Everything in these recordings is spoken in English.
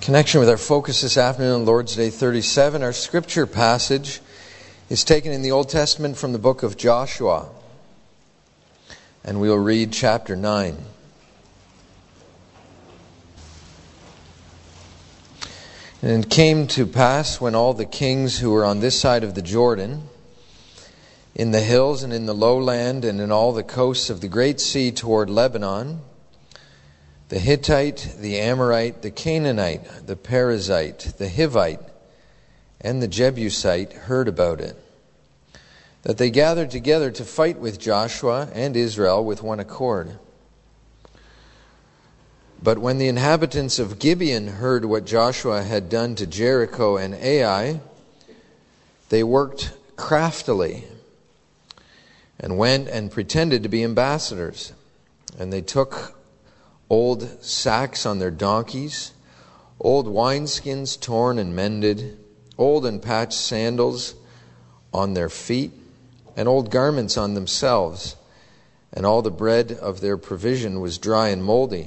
Connection with our focus this afternoon, Lord's Day 37, our scripture passage is taken in the Old Testament from the book of Joshua. And we'll read chapter 9. And it came to pass when all the kings who were on this side of the Jordan, in the hills and in the lowland and in all the coasts of the great sea toward Lebanon, the Hittite, the Amorite, the Canaanite, the Perizzite, the Hivite, and the Jebusite heard about it, that they gathered together to fight with Joshua and Israel with one accord. But when the inhabitants of Gibeon heard what Joshua had done to Jericho and Ai, they worked craftily and went and pretended to be ambassadors. And they took old sacks on their donkeys, old wineskins torn and mended, old and patched sandals on their feet, and old garments on themselves, and all the bread of their provision was dry and moldy.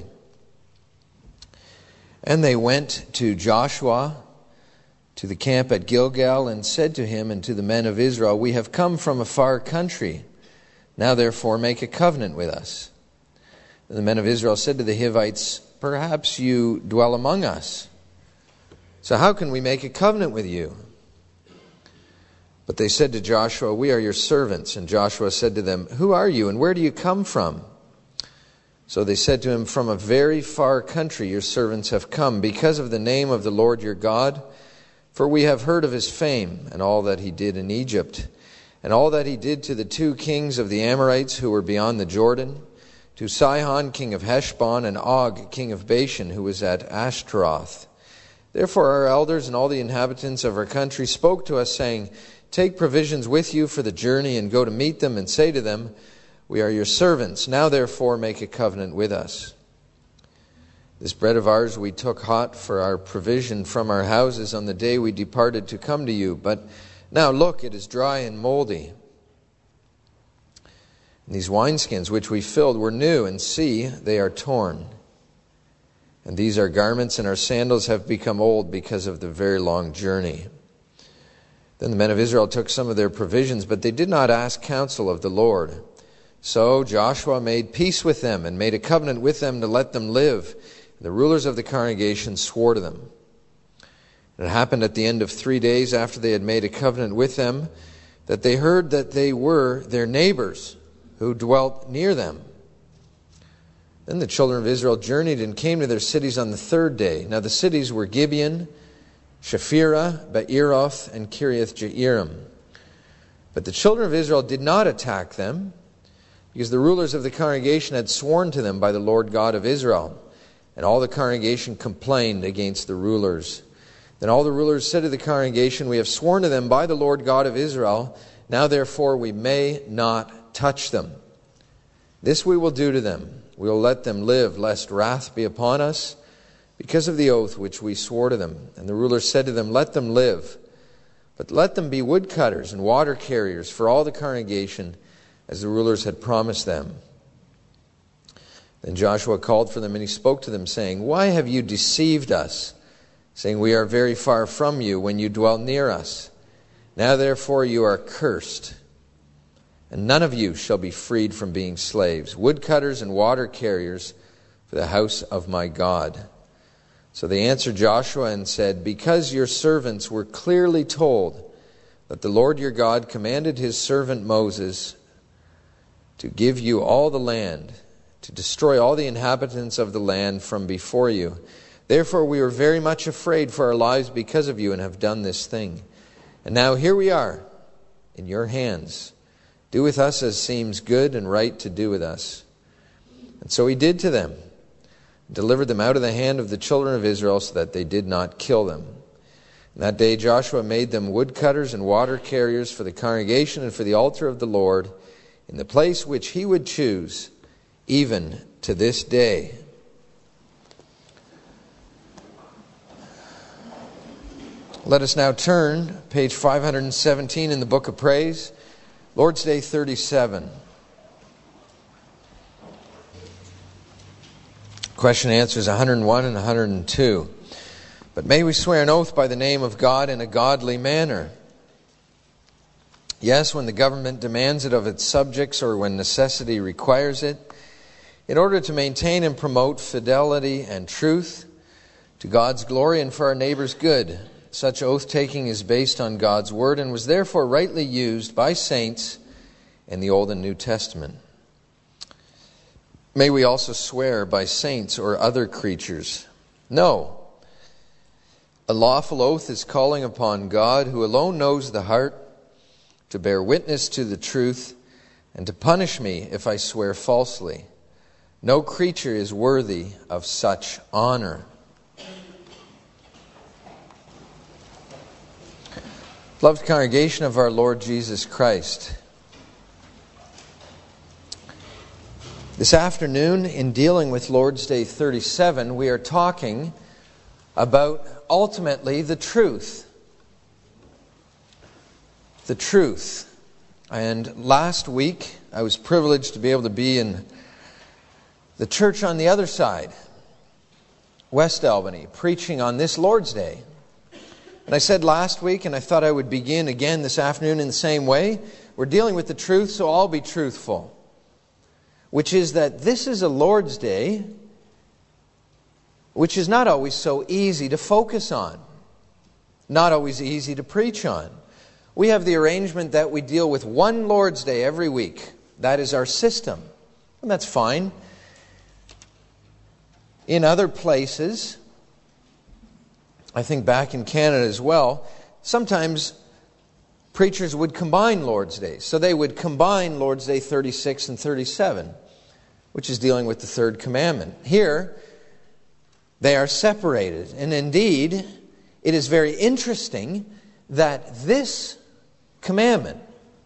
And they went to Joshua, to the camp at Gilgal, and said to him and to the men of Israel, "We have come from a far country. Now therefore make a covenant with us." And the men of Israel said to the Hivites, "Perhaps you dwell among us. So how can we make a covenant with you?" But they said to Joshua, "We are your servants." And Joshua said to them, "Who are you, and where do you come from?" So they said to him, "From a very far country your servants have come, because of the name of the Lord your God. For we have heard of his fame, and all that he did in Egypt, and all that he did to the two kings of the Amorites who were beyond the Jordan, to Sihon king of Heshbon, and Og king of Bashan, who was at Ashtaroth. Therefore our elders and all the inhabitants of our country spoke to us, saying, 'Take provisions with you for the journey, and go to meet them, and say to them, We are your servants. Now therefore make a covenant with us. This bread of ours we took hot for our provision from our houses on the day we departed to come to you. But now look, it is dry and moldy. And these wineskins which we filled were new, and see, they are torn. And these our garments and our sandals have become old because of the very long journey.' Then the men of Israel took some of their provisions, but they did not ask counsel of the Lord. So Joshua made peace with them and made a covenant with them to let them live. And the rulers of the congregation swore to them. And it happened at the end of 3 days after they had made a covenant with them, that they heard that they were their neighbors who dwelt near them. Then the children of Israel journeyed and came to their cities on the 3rd day. Now the cities were Gibeon, Shaphrah, Beeroth, and Kiriath Jearim. But the children of Israel did not attack them, because the rulers of the congregation had sworn to them by the Lord God of Israel. And all the congregation complained against the rulers. Then all the rulers said to the congregation, "We have sworn to them by the Lord God of Israel. Now therefore we may not touch them. This we will do to them. We will let them live, lest wrath be upon us, because of the oath which we swore to them." And the rulers said to them, "Let them live, but let them be woodcutters and water carriers for all the congregation, as the rulers had promised them." Then Joshua called for them, and he spoke to them, saying, "Why have you deceived us, saying, 'We are very far from you,' when you dwell near us? Now therefore you are cursed, and none of you shall be freed from being slaves, woodcutters and water carriers for the house of my God." So they answered Joshua and said, "Because your servants were clearly told that the Lord your God commanded his servant Moses to give you all the land, to destroy all the inhabitants of the land from before you. Therefore we were very much afraid for our lives because of you, and have done this thing. And now here we are in your hands. Do with us as seems good and right to do with us." And so he did to them, delivered them out of the hand of the children of Israel, so that they did not kill them. And that day Joshua made them woodcutters and water carriers for the congregation and for the altar of the Lord, in the place which he would choose, even to this day. Let us now turn, page 517 in the Book of Praise, Lord's Day 37. Question and answers 101 and 102. But may we swear an oath by the name of God in a godly manner. Yes, when the government demands it of its subjects or when necessity requires it, in order to maintain and promote fidelity and truth to God's glory and for our neighbor's good. Such oath-taking is based on God's word and was therefore rightly used by saints in the Old and New Testament. May we also swear by saints or other creatures? No. A lawful oath is calling upon God, who alone knows the heart, to bear witness to the truth and to punish me if I swear falsely. No creature is worthy of such honor. Beloved congregation of our Lord Jesus Christ, this afternoon, in dealing with Lord's Day 37, we are talking about ultimately the truth. The truth. And last week, I was privileged to be able to be in the church on the other side, West Albany, preaching on this Lord's Day. And I said last week, and I thought I would begin again this afternoon in the same way, we're dealing with the truth, so I'll be truthful. Which is that this is a Lord's Day which is not always so easy to focus on, not always easy to preach on. We have the arrangement that we deal with one Lord's Day every week. That is our system. And that's fine. In other places, I think back in Canada as well, sometimes preachers would combine Lord's Days. So they would combine Lord's Day 36 and 37, which is dealing with the third commandment. Here, they are separated. And indeed, it is very interesting that this commandment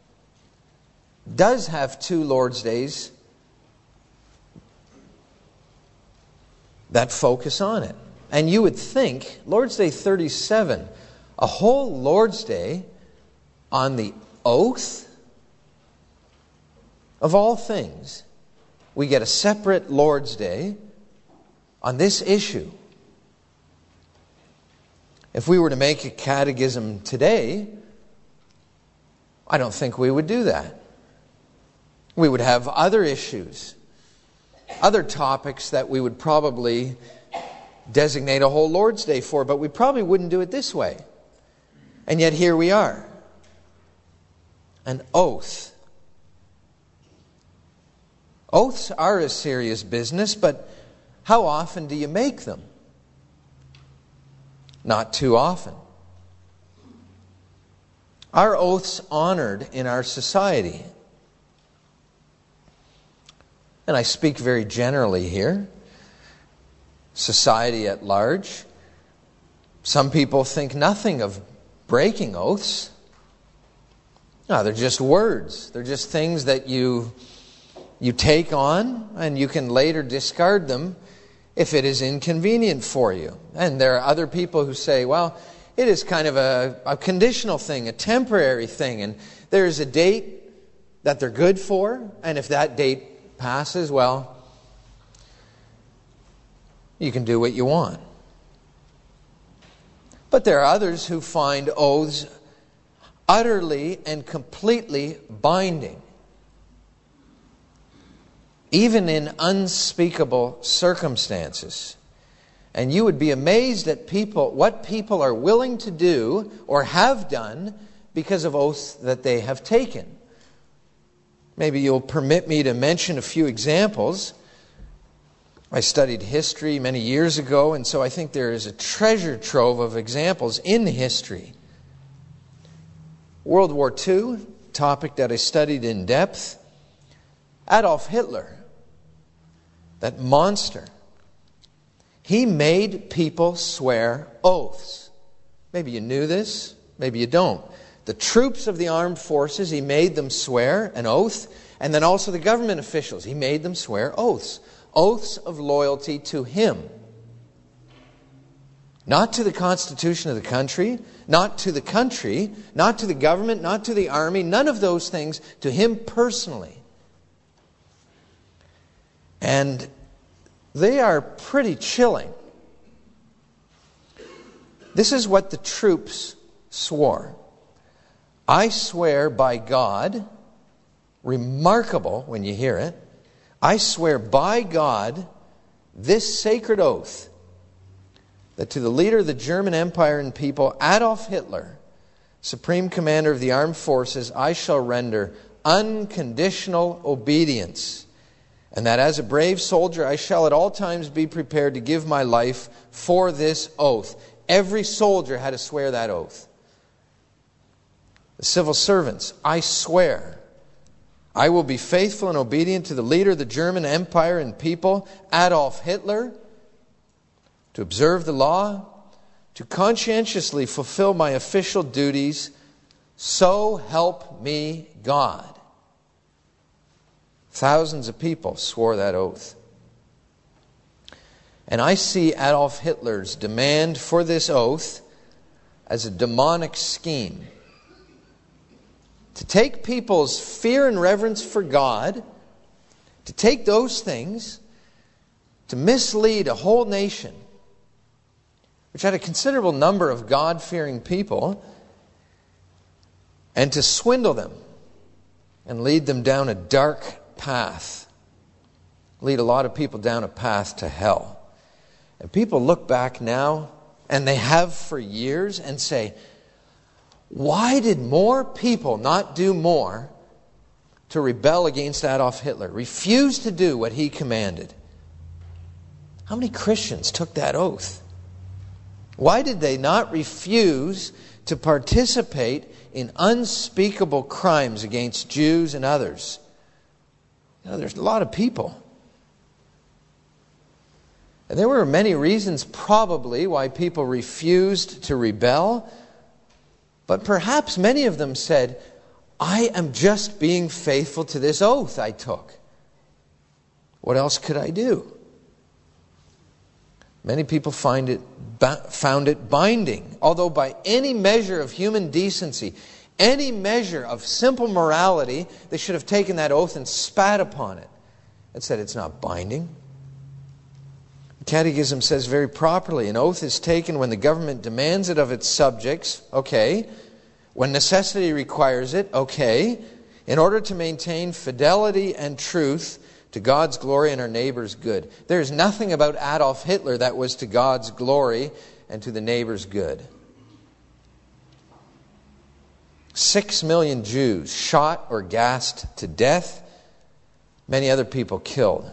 does have two Lord's Days that focus on it. And you would think, Lord's Day 37, a whole Lord's Day on the oath of all things. We get a separate Lord's Day on this issue. If we were to make a catechism today, I don't think we would do that. We would have other issues, other topics that we would probably designate a whole Lord's Day for, but we probably wouldn't do it this way. And yet here we are. An oath. Oaths are a serious business, but how often do you make them? Not too often. Are oaths honored in our society? And I speak very generally here. Society at large. Some people think nothing of breaking oaths. No, they're just words. They're just things that you take on and you can later discard them if it is inconvenient for you. And there are other people who say, well, it is kind of a conditional thing, a temporary thing, and there is a date that they're good for, and if that date passes, well, you can do what you want. But there are others who find oaths utterly and completely binding, even in unspeakable circumstances. And you would be amazed at what people are willing to do or have done because of oaths that they have taken. Maybe you'll permit me to mention a few examples. I studied history many years ago, and so I think there is a treasure trove of examples in history. World War II, topic that I studied in depth. Adolf Hitler, that monster, he made people swear oaths. Maybe you knew this, maybe you don't. The troops of the armed forces, he made them swear an oath, and then also the government officials, he made them swear oaths. Oaths of loyalty to him. Not to the Constitution of the country, not to the country, not to the government, not to the army, none of those things, to him personally. And they are pretty chilling. This is what the troops swore. I swear by God, remarkable when you hear it, I swear by God this sacred oath, that to the leader of the German Empire and people, Adolf Hitler, Supreme Commander of the Armed Forces, I shall render unconditional obedience, and that as a brave soldier I shall at all times be prepared to give my life for this oath. Every soldier had to swear that oath. The civil servants, I swear I will be faithful and obedient to the leader of the German Empire and people, Adolf Hitler, to observe the law, to conscientiously fulfill my official duties, so help me God. Thousands of people swore that oath. And I see Adolf Hitler's demand for this oath as a demonic scheme to take people's fear and reverence for God, to take those things, to mislead a whole nation, which had a considerable number of God-fearing people, and to swindle them and lead them down a dark path, lead a lot of people down a path to hell. And people look back now, and they have for years, and say, why did more people not do more to rebel against Adolf Hitler, refuse to do what he commanded? How many Christians took that oath? Why did they not refuse to participate in unspeakable crimes against Jews and others? You know, there's a lot of people. And there were many reasons probably why people refused to rebel. But perhaps many of them said, I am just being faithful to this oath I took. What else could I do? Many people found it binding, although by any measure of human decency, any measure of simple morality, they should have taken that oath and spat upon it and said it's not binding. The Catechism says very properly, an oath is taken when the government demands it of its subjects, okay. When necessity requires it, okay. In order to maintain fidelity and truth to God's glory and our neighbor's good. There is nothing about Adolf Hitler that was to God's glory and to the neighbor's good. 6 million Jews shot or gassed to death. Many other people killed.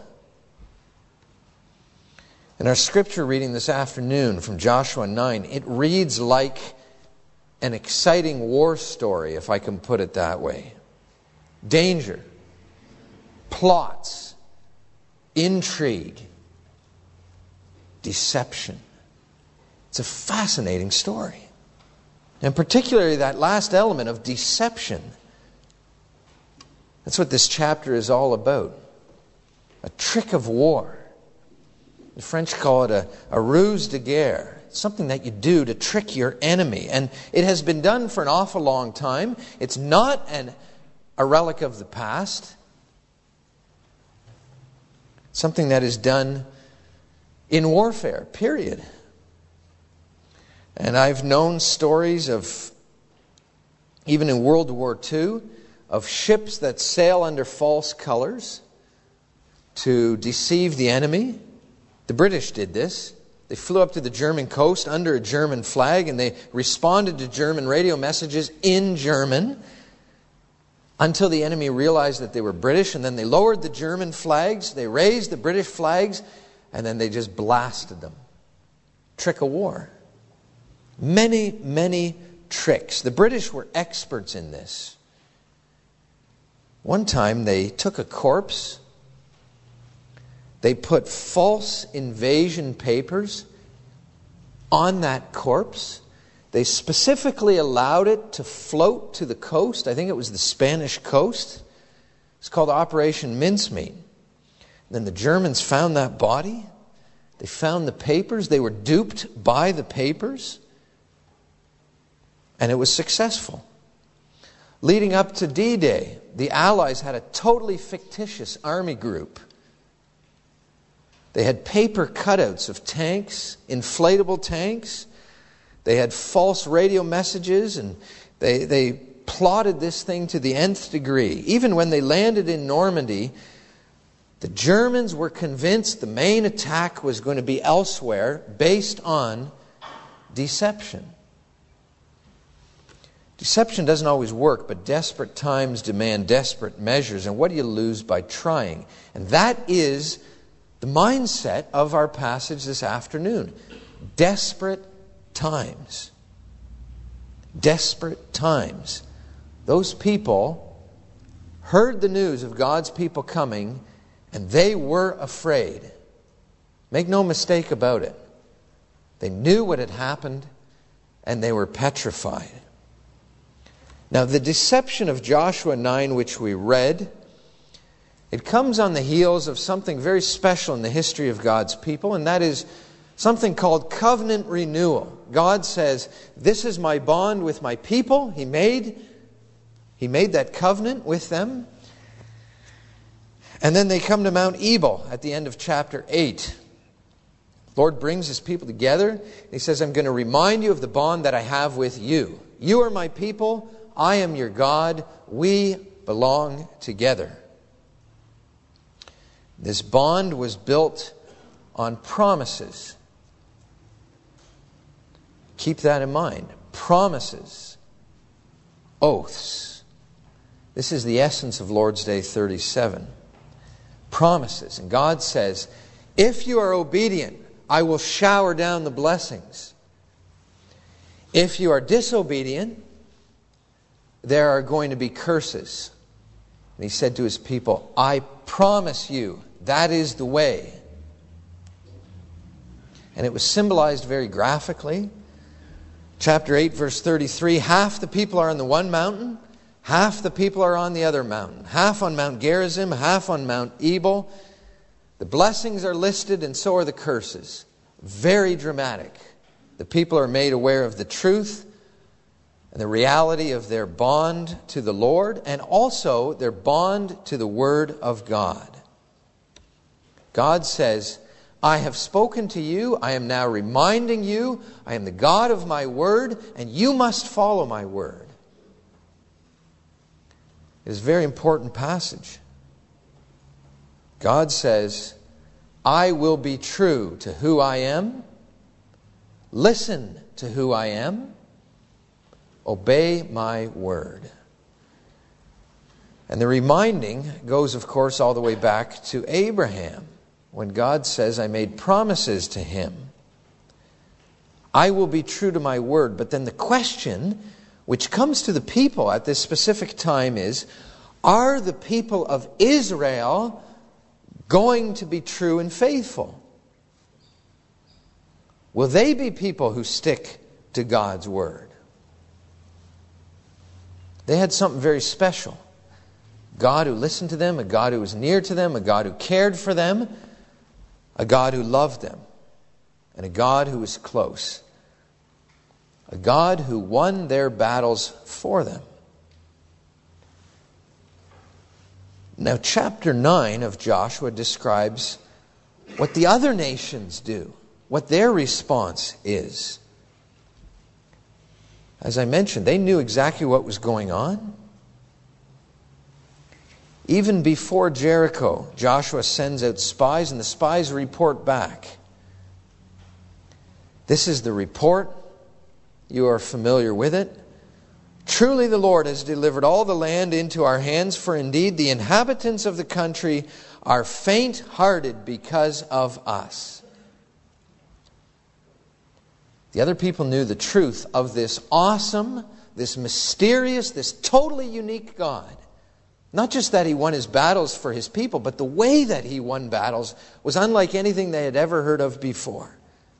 In our scripture reading this afternoon from Joshua 9, it reads like an exciting war story, if I can put it that way. Danger, plots, intrigue, deception. It's a fascinating story. And particularly that last element of deception. That's what this chapter is all about. A trick of war. The French call it a ruse de guerre. Something that you do to trick your enemy. And it has been done for an awful long time. It's not a relic of the past. Something that is done in warfare, period. And I've known stories of, even in World War II, of ships that sail under false colors to deceive the enemy. The British did this. They flew up to the German coast under a German flag and they responded to German radio messages in German until the enemy realized that they were British, and then they lowered the German flags, they raised the British flags, and then they just blasted them. Trick of war. Many, many tricks. The British were experts in this. One time they took a corpse, they put false invasion papers on that corpse. They specifically allowed it to float to the coast. I think it was the Spanish coast. It's called Operation Mincemeat. Then the Germans found that body. They found the papers. They were duped by the papers. And it was successful. Leading up to D-Day, the Allies had a totally fictitious army group. They had paper cutouts of tanks, inflatable tanks. They had false radio messages, and they plotted this thing to the nth degree. Even when they landed in Normandy, the Germans were convinced the main attack was going to be elsewhere based on deception. Deception doesn't always work, but desperate times demand desperate measures. And what do you lose by trying? And that is the mindset of our passage this afternoon. Desperate times. Desperate times. Those people heard the news of God's people coming, and they were afraid. Make no mistake about it. They knew what had happened, and they were petrified. Now, the deception of Joshua 9, which we read, it comes on the heels of something very special in the history of God's people, and that is something called covenant renewal. God says, this is my bond with my people. He made that covenant with them. And then they come to Mount Ebal at the end of chapter 8. The Lord brings His people together, and He says, I'm going to remind you of the bond that I have with you. You are my people. I am your God. We belong together. This bond was built on promises. Keep that in mind. Promises. Oaths. This is the essence of Lord's Day 37. Promises. And God says, if you are obedient, I will shower down the blessings. If you are disobedient, there are going to be curses. And He said to His people, I promise you, that is the way. And it was symbolized very graphically. Chapter 8, verse 33, half the people are on the one mountain, half the people are on the other mountain. Half on Mount Gerizim, half on Mount Ebal. The blessings are listed, and so are the curses. Very dramatic. The people are made aware of the truth and the reality of their bond to the Lord, and also their bond to the Word of God. God says, I have spoken to you, I am now reminding you, I am the God of my Word, and you must follow my Word. It is a very important passage. God says, I will be true to who I am, listen to who I am, obey my word. And the reminding goes, of course, all the way back to Abraham, when God says, I made promises to him. I will be true to my word. But then the question which comes to the people at this specific time is, are the people of Israel going to be true and faithful? Will they be people who stick to God's word? They had something very special. God who listened to them, a God who was near to them, a God who cared for them, a God who loved them, and a God who was close. A God who won their battles for them. Now, chapter 9 of Joshua describes what the other nations do, what their response is. As I mentioned, they knew exactly what was going on. Even before Jericho, Joshua sends out spies, and the spies report back. This is the report. You are familiar with it. Truly the Lord has delivered all the land into our hands, for indeed the inhabitants of the country are faint-hearted because of us. The other people knew the truth of this awesome, this mysterious, this totally unique God. Not just that He won His battles for His people, but the way that He won battles was unlike anything they had ever heard of before.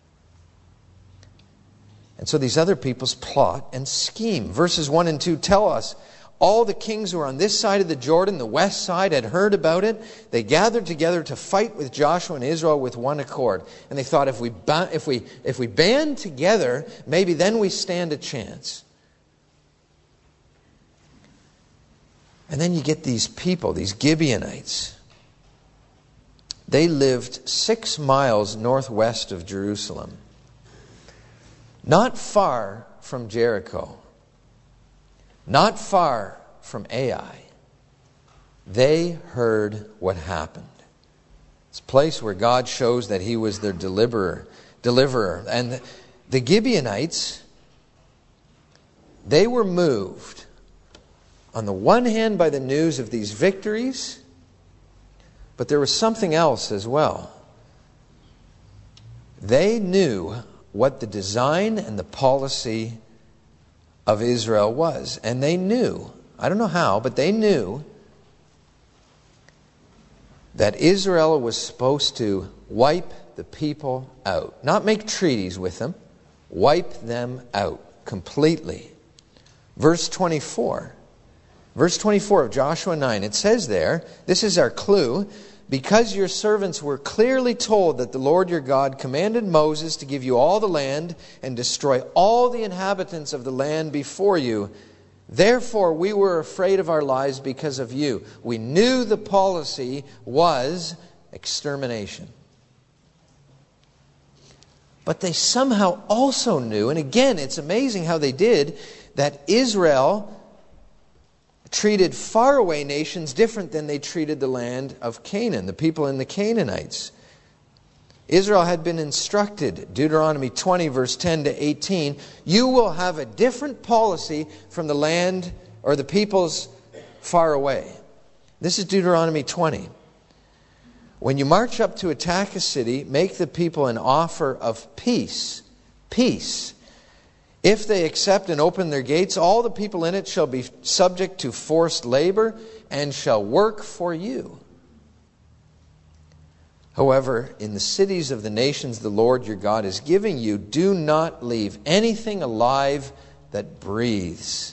And so these other peoples plot and scheme. Verses 1 and 2 tell us, all the kings who were on this side of the Jordan, the west side, had heard about it. They gathered together to fight with Joshua and Israel with one accord. And they thought, if we band together, maybe then we stand a chance. And then you get these people, these Gibeonites. They lived 6 miles northwest of Jerusalem. Not far from Jericho, not far from Ai, they heard what happened. It's a place where God shows that He was their deliverer. And the Gibeonites, they were moved, on the one hand, by the news of these victories, but there was something else as well. They knew what the design and the policy of Israel was. And they knew, I don't know how, but they knew that Israel was supposed to wipe the people out. Not make treaties with them, wipe them out completely. Verse 24. Verse 24 of Joshua 9, it says there, this is our clue, because your servants were clearly told that the Lord your God commanded Moses to give you all the land and destroy all the inhabitants of the land before you. Therefore we were afraid of our lives because of you. We knew the policy was extermination. But they somehow also knew, and again it's amazing how they did, that Israel treated faraway nations different than they treated the land of Canaan, the people in the Canaanites. Israel had been instructed, Deuteronomy 20 verse 10 to 18, you will have a different policy from the land or the peoples far away. This is Deuteronomy 20. When you march up to attack a city, make the people an offer of peace. Peace. If they accept and open their gates, all the people in it shall be subject to forced labor and shall work for you. However, in the cities of the nations the Lord your God is giving you, do not leave anything alive that breathes.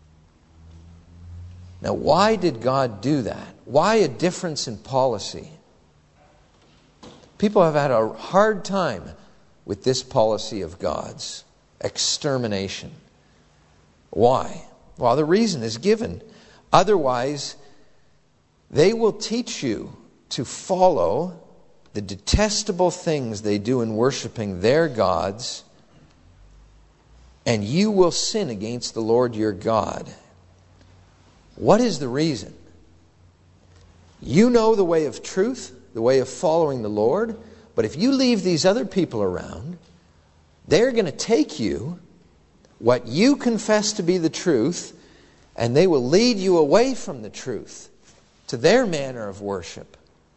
Now, why did God do that? Why a difference in policy? People have had a hard time with this policy of God's. Extermination. Why? Well, the reason is given. Otherwise, they will teach you to follow the detestable things they do in worshiping their gods, and you will sin against the Lord your God. What is the reason? You know the way of truth, the way of following the Lord, but if you leave these other people around, they're going to take you, what you confess to be the truth, and they will lead you away from the truth to their manner of worship.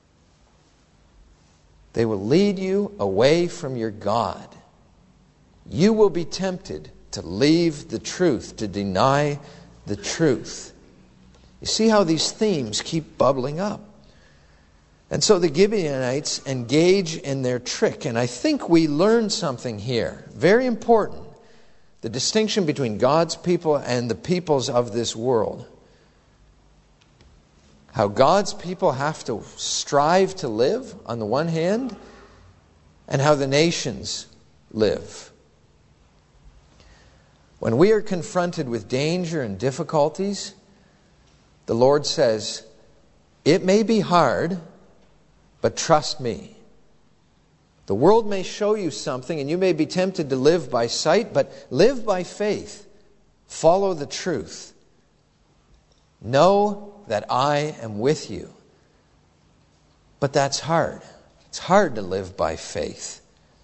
They will lead you away from your God. You will be tempted to leave the truth, to deny the truth. You see how these themes keep bubbling up. And so the Gibeonites engage in their trick. And I think we learn something here. Very important. The distinction between God's people and the peoples of this world. How God's people have to strive to live on the one hand, and how the nations live. When we are confronted with danger and difficulties, the Lord says, it may be hard, but trust me. The world may show you something and you may be tempted to live by sight, but live by faith. Follow the truth. Know that I am with you. But that's hard. It's hard to live by faith.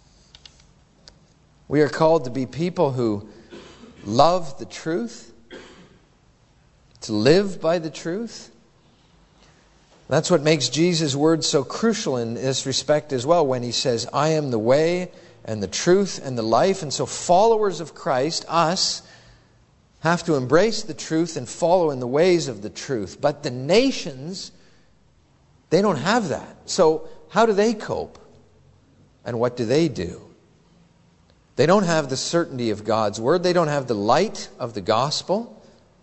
We are called to be people who love the truth, to live by the truth. That's what makes Jesus' words so crucial in this respect as well, when he says, I am the way and the truth and the life. And so followers of Christ, us, have to embrace the truth and follow in the ways of the truth. But the nations, they don't have that. So how do they cope? And what do they do? They don't have the certainty of God's word. They don't have the light of the gospel.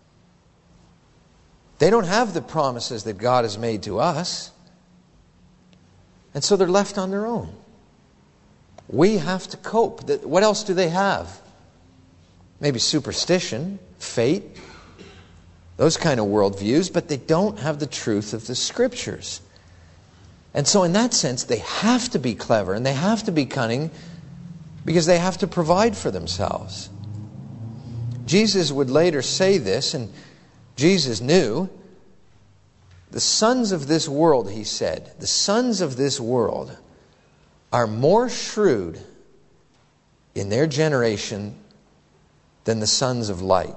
They don't have the promises that God has made to us. And so they're left on their own. We have to cope. What else do they have? Maybe superstition, fate, those kind of worldviews, but they don't have the truth of the Scriptures. And so in that sense, they have to be clever and they have to be cunning because they have to provide for themselves. Jesus would later say this, and Jesus knew, the sons of this world, he said, the sons of this world are more shrewd in their generation than the sons of light.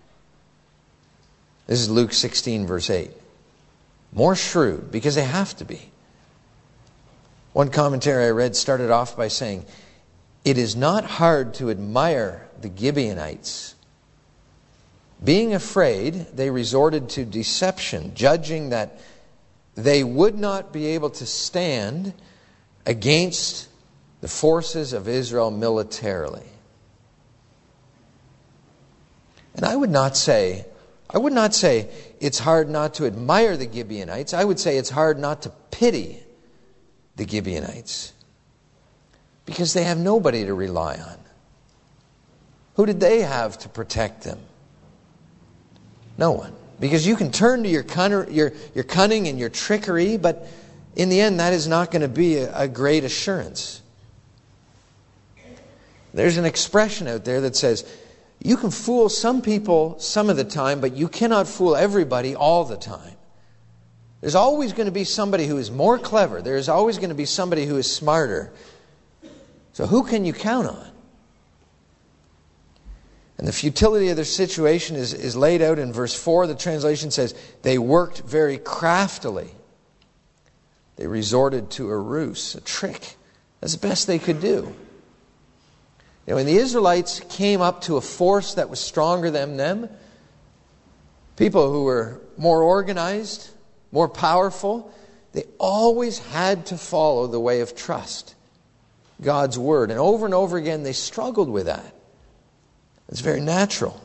This is Luke 16, verse 8. More shrewd, because they have to be. One commentary I read started off by saying, it is not hard to admire the Gibeonites. Being afraid, they resorted to deception, judging that they would not be able to stand against the forces of Israel militarily. And I would not say it's hard not to admire the Gibeonites. I would say it's hard not to pity the Gibeonites, because they have nobody to rely on. Who did they have to protect them? No one. Because you can turn to your cunning and your trickery, but in the end that is not going to be a great assurance. There's an expression out there that says, you can fool some people some of the time, but you cannot fool everybody all the time. There's always going to be somebody who is more clever. There's always going to be somebody who is smarter. So who can you count on? And the futility of their situation is laid out in verse 4. The translation says, they worked very craftily. They resorted to a ruse, a trick. That's the best they could do. You know, when the Israelites came up to a force that was stronger than them, people who were more organized, more powerful, they always had to follow the way of trust, God's Word. And over again, they struggled with that. It's very natural.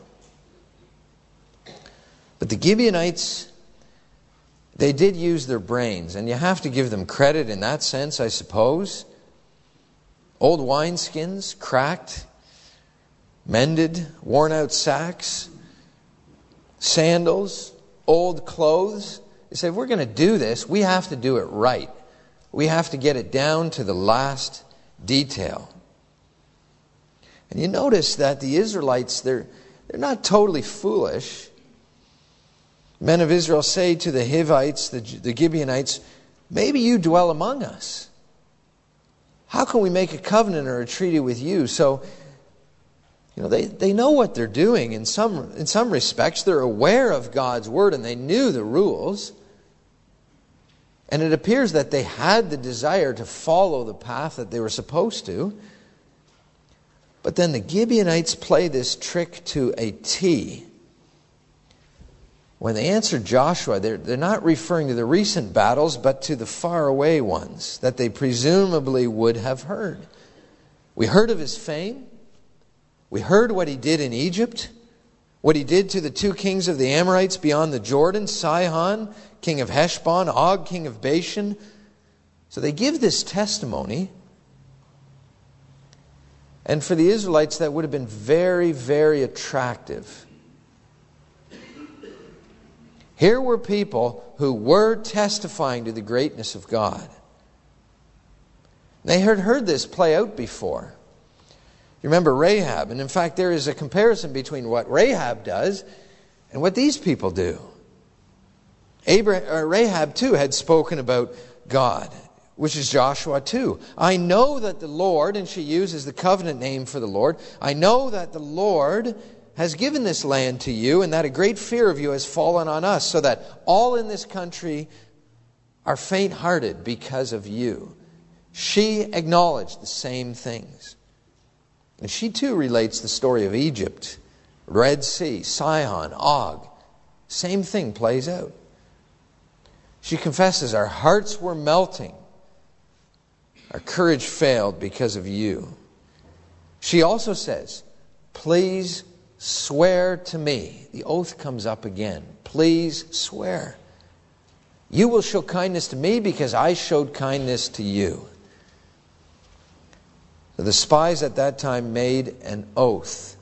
But the Gibeonites, they did use their brains, and you have to give them credit in that sense, I suppose. Old wineskins, cracked, mended, worn out sacks, sandals, old clothes. They said, if we're going to do this, we have to do it right. We have to get it down to the last detail. And you notice that the Israelites, they're not totally foolish. Men of Israel say to the Hivites, the Gibeonites, maybe you dwell among us. How can we make a covenant or a treaty with you? So, they know what they're doing in some respects. They're aware of God's Word and they knew the rules. And it appears that they had the desire to follow the path that they were supposed to. But then the Gibeonites play this trick to a T. When they answered Joshua, they're not referring to the recent battles, but to the faraway ones that they presumably would have heard. We heard of his fame. We heard what he did in Egypt, what he did to the two kings of the Amorites beyond the Jordan, Sihon, king of Heshbon, Og, king of Bashan. So they give this testimony. And for the Israelites, that would have been very, very attractive. Here were people who were testifying to the greatness of God. They had heard this play out before. You remember Rahab, and in fact there is a comparison between what Rahab does and what these people do. Rahab too had spoken about God, which is Joshua 2. I know that the Lord, and she uses the covenant name for the Lord, I know that the Lord has given this land to you, and that a great fear of you has fallen on us, so that all in this country are faint-hearted because of you. She acknowledged the same things. And she too relates the story of Egypt, Red Sea, Sihon, Og. Same thing plays out. She confesses, our hearts were melting. Our courage failed because of you. She also says, please swear to me. The oath comes up again. Please swear. You will show kindness to me because I showed kindness to you. So the spies at that time made an oath.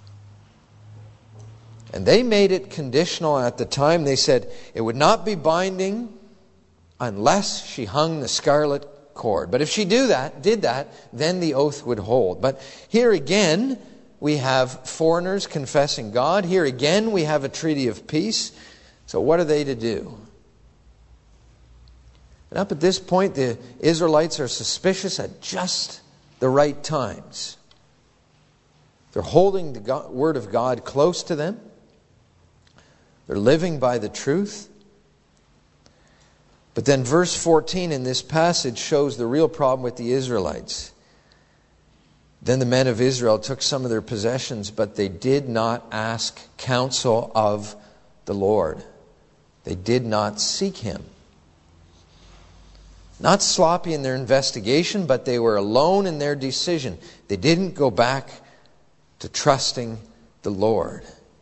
And they made it conditional at the time. They said it would not be binding unless she hung the scarlet accord. But if she did that, then the oath would hold. But here again, we have foreigners confessing God. Here again, we have a treaty of peace. So what are they to do? And up at this point, the Israelites are suspicious at just the right times. They're holding the Word of God close to them. They're living by the truth. But then verse 14 in this passage shows the real problem with the Israelites. Then the men of Israel took some of their possessions, but they did not ask counsel of the Lord. They did not seek Him. Not sloppy in their investigation, but they were alone in their decision. They didn't go back to trusting the Lord.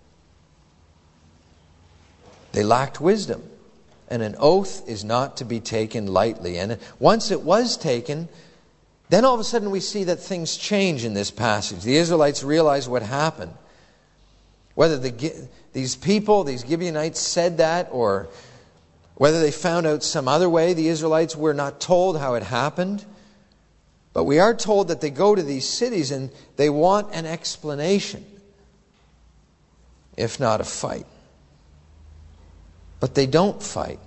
They lacked wisdom. And an oath is not to be taken lightly. And once it was taken, then all of a sudden we see that things change in this passage. The Israelites realize what happened. Whether these people, these Gibeonites, said that, or whether they found out some other way, the Israelites were not told how it happened. But we are told that they go to these cities and they want an explanation, if not a fight. But they don't fight.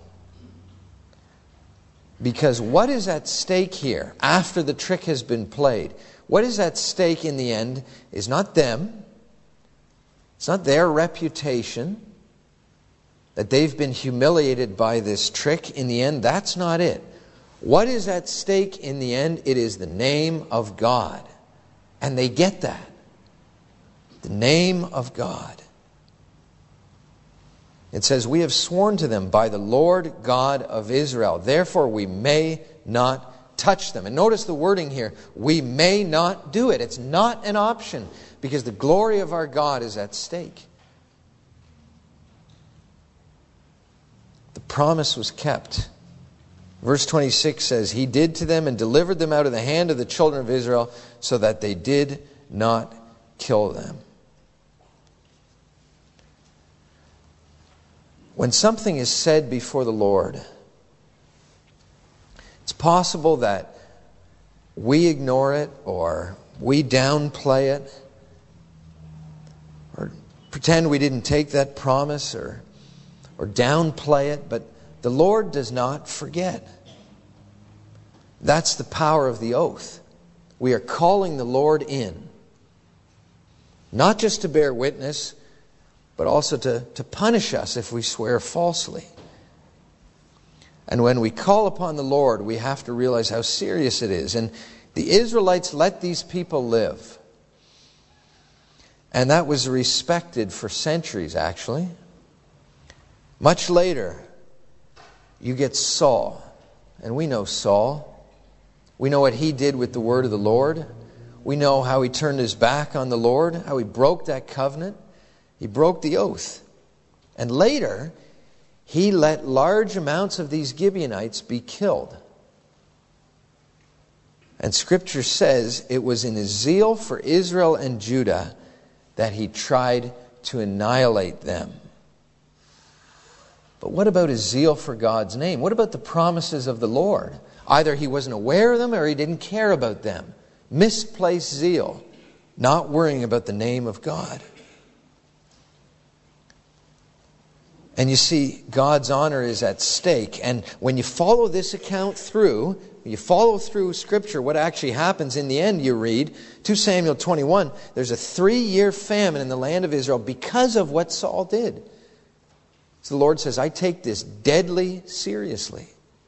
Because what is at stake here after the trick has been played? What is at stake in the end is not them. It's not their reputation, that they've been humiliated by this trick. In the end, that's not it. What is at stake in the end? It is the name of God. And they get that. The name of God. It says, we have sworn to them by the Lord God of Israel. Therefore we may not touch them. And notice the wording here. We may not do it. It's not an option because the glory of our God is at stake. The promise was kept. Verse 26 says, He did to them and delivered them out of the hand of the children of Israel so that they did not kill them. When something is said before the Lord, it's possible that we ignore it or we downplay it or pretend we didn't take that promise or downplay it, but the Lord does not forget. That's the power of the oath. We are calling the Lord in, not just to bear witness, but also to punish us if we swear falsely. And when we call upon the Lord, we have to realize how serious it is. And the Israelites let these people live. And that was respected for centuries, actually. Much later, you get Saul. And we know Saul. We know what he did with the word of the Lord. We know how he turned his back on the Lord, how he broke that covenant. He broke the oath. And later, he let large amounts of these Gibeonites be killed. And Scripture says it was in his zeal for Israel and Judah that he tried to annihilate them. But what about his zeal for God's name? What about the promises of the Lord? Either he wasn't aware of them or he didn't care about them. Misplaced zeal, not worrying about the name of God. And you see, God's honor is at stake. And when you follow this account through, you follow through Scripture, what actually happens in the end, you read, 2 Samuel 21, there's a 3-year famine in the land of Israel because of what Saul did. So the Lord says, I take this deadly seriously.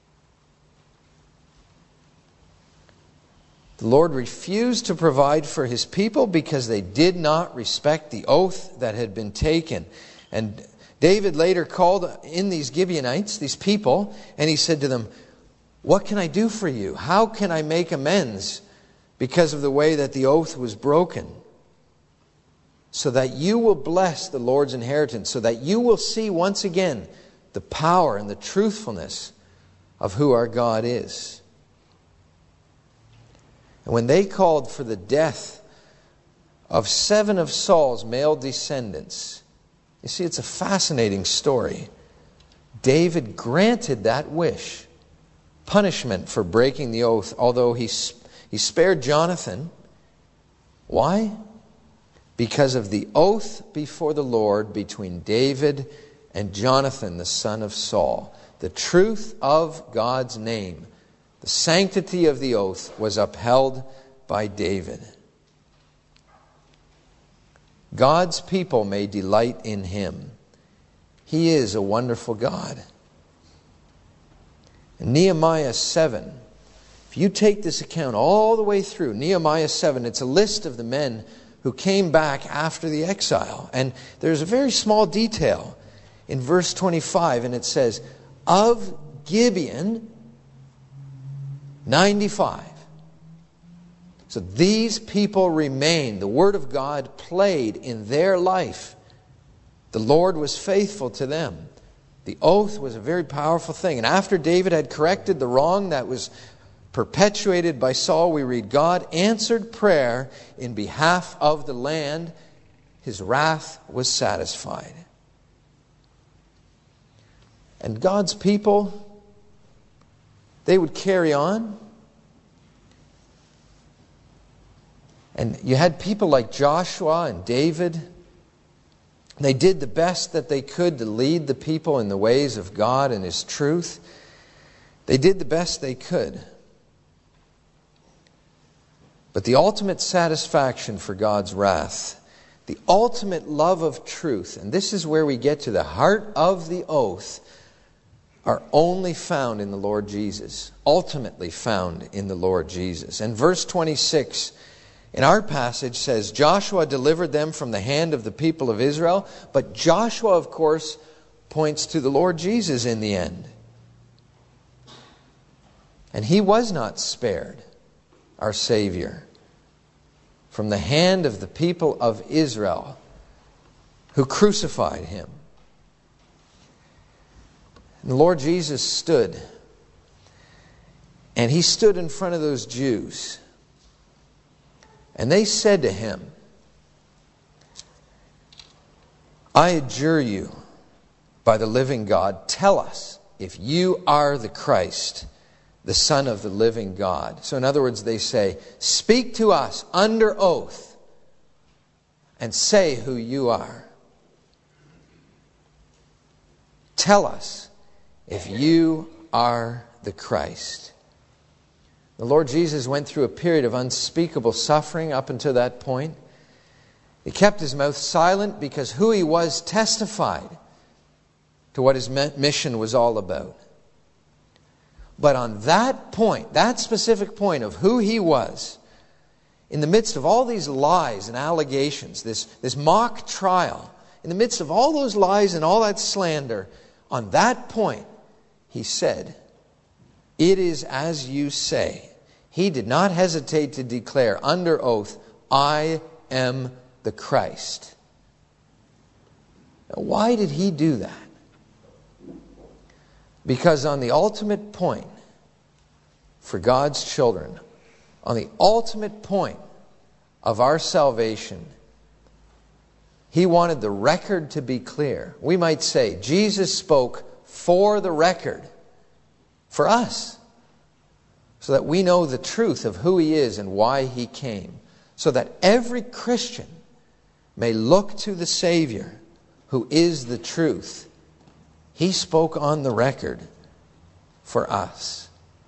The Lord refused to provide for His people because they did not respect the oath that had been taken. And David later called in these Gibeonites, these people, and he said to them, what can I do for you? How can I make amends because of the way that the oath was broken? So that you will bless the Lord's inheritance, so that you will see once again the power and the truthfulness of who our God is. And when they called for the death of 7 of Saul's male descendants, you see, it's a fascinating story. David granted that wish. punishment for breaking the oath, although he spared Jonathan. Why? Because of the oath before the Lord between David and Jonathan, the son of Saul. The truth of God's name, the sanctity of the oath, was upheld by David. God's people may delight in Him. He is a wonderful God. In Nehemiah 7, if you take this account all the way through, Nehemiah 7, it's a list of the men who came back after the exile. And there's a very small detail in verse 25, and it says, of Gibeon, 95. So these people remained. The Word of God played in their life. The Lord was faithful to them. The oath was a very powerful thing. And after David had corrected the wrong that was perpetuated by Saul, we read, God answered prayer in behalf of the land. His wrath was satisfied. And God's people, they would carry on. And you had people like Joshua and David. They did the best that they could to lead the people in the ways of God and His truth. They did the best they could. But the ultimate satisfaction for God's wrath, the ultimate love of truth, and this is where we get to the heart of the oath, are only found in the Lord Jesus. Ultimately found in the Lord Jesus. And verse 26 in our passage says, Joshua delivered them from the hand of the people of Israel. But Joshua, of course, points to the Lord Jesus in the end. And He was not spared, our Savior, from the hand of the people of Israel who crucified Him. And the Lord Jesus stood. And He stood in front of those Jews. And they said to Him, I adjure you by the living God, tell us if you are the Christ, the Son of the living God. So in other words, they say, speak to us under oath and say who you are. Tell us if you are the Christ. The Lord Jesus went through a period of unspeakable suffering up until that point. He kept His mouth silent because who He was testified to what His mission was all about. But on that point, that specific point of who He was, in the midst of all these lies and allegations, this mock trial, in the midst of all those lies and all that slander, on that point, He said, it is as you say. He did not hesitate to declare under oath, I am the Christ. Now, why did He do that? Because on the ultimate point for God's children, on the ultimate point of our salvation, He wanted the record to be clear. We might say, Jesus spoke for the record, for us, so that we know the truth of who He is and why He came, so that every Christian may look to the Savior who is the truth. He spoke on the record for us.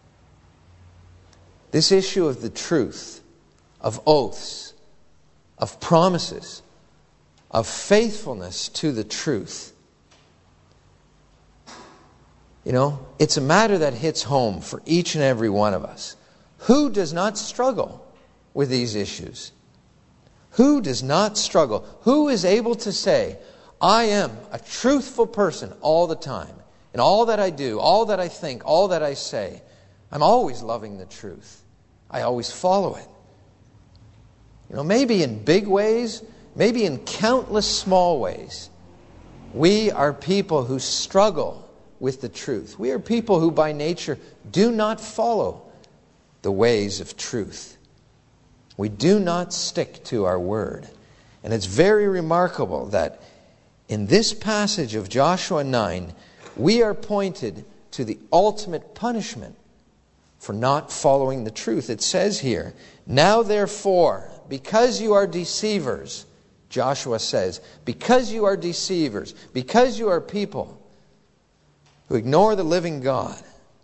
This issue of the truth, of oaths, of promises, of faithfulness to the truth, it's a matter that hits home for each and every one of us. Who does not struggle with these issues? Who does not struggle? Who is able to say, I am a truthful person all the time. In all that I do, all that I think, all that I say, I'm always loving the truth. I always follow it. Maybe in big ways, maybe in countless small ways, we are people who struggle with the truth. We are people who by nature do not follow the ways of truth. We do not stick to our word. And it's very remarkable that in this passage of Joshua 9, we are pointed to the ultimate punishment for not following the truth. It says here, now therefore, because you are deceivers, Joshua says, because you are deceivers, because you are people who ignore the living God,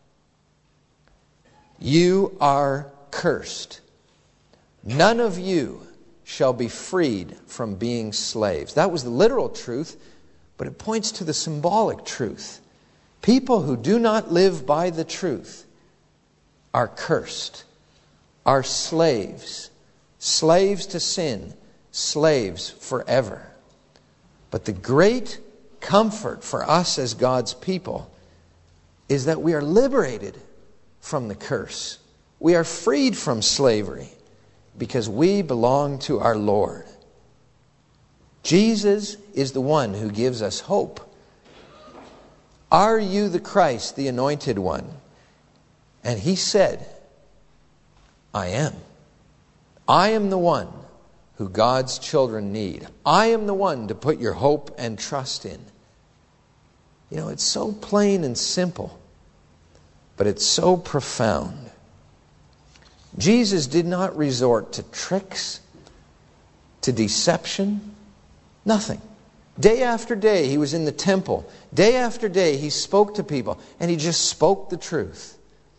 you are cursed. None of you shall be freed from being slaves. That was the literal truth, but it points to the symbolic truth. People who do not live by the truth are cursed, are slaves, slaves to sin, slaves forever. But the great comfort for us as God's people is that we are liberated from the curse. We are freed from slavery because we belong to our Lord. Jesus is the one who gives us hope. Are you the Christ, the Anointed One? And He said, I am. I am the one who God's children need. I am the one to put your hope and trust in. You know, it's so plain and simple, but it's so profound. Jesus did not resort to tricks, to deception, nothing. Day after day He was in the temple. Day after day He spoke to people, and He just spoke the truth.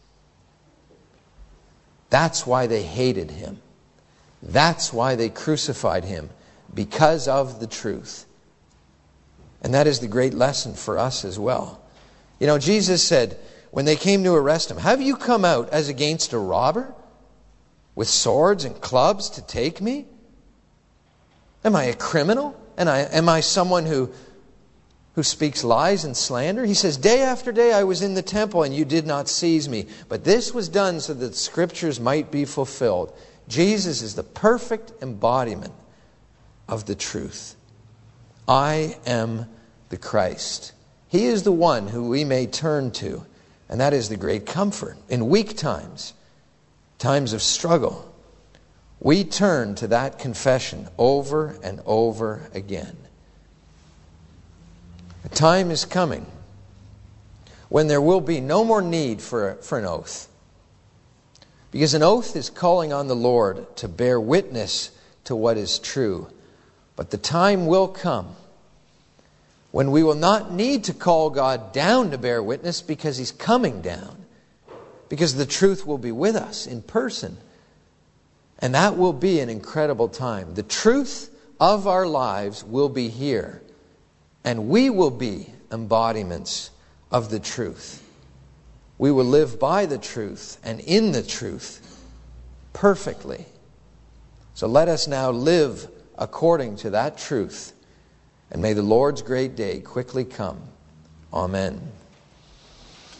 That's why they hated Him. That's why they crucified Him, because of the truth. And that is the great lesson for us as well. You know, Jesus said, when they came to arrest Him, have you come out as against a robber, with swords and clubs to take me? Am I a criminal? Am I someone who speaks lies and slander? He says, day after day I was in the temple and you did not seize me. But this was done so that the Scriptures might be fulfilled. Jesus is the perfect embodiment of the truth. I am the Christ. He is the one who we may turn to. And that is the great comfort. In weak times, times of struggle, we turn to that confession over and over again. A time is coming when there will be no more need for an oath. Because an oath is calling on the Lord to bear witness to what is true. But the time will come when we will not need to call God down to bear witness, because He's coming down. Because the truth will be with us in person. And that will be an incredible time. The truth of our lives will be here. And we will be embodiments of the truth. We will live by the truth and in the truth perfectly. So let us now live according to that truth. And may the Lord's great day quickly come. Amen.